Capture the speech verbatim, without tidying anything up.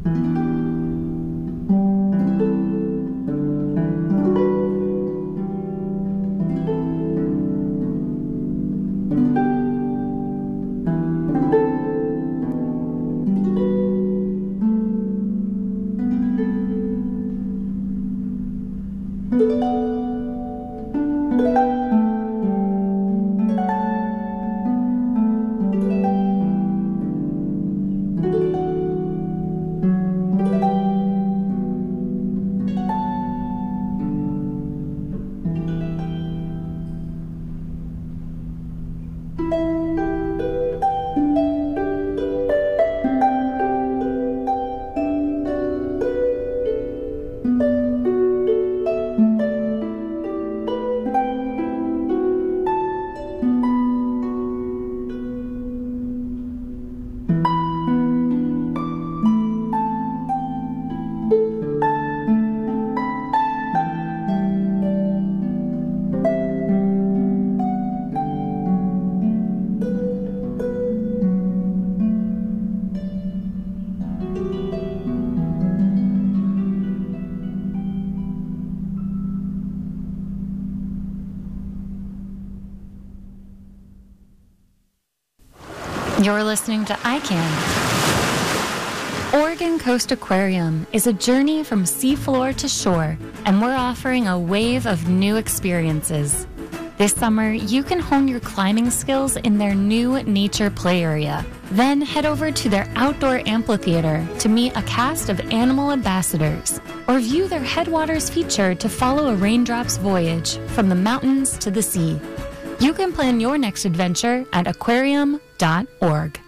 You're listening to I CAN. Oregon Coast Aquarium is a journey from seafloor to shore, and we're offering a wave of new experiences. This summer, you can hone your climbing skills in their new nature play area. Then head over to their outdoor amphitheater to meet a cast of animal ambassadors, or view their Headwaters feature to follow a raindrop's voyage from the mountains to the sea. You can plan your next adventure at aquarium dot org.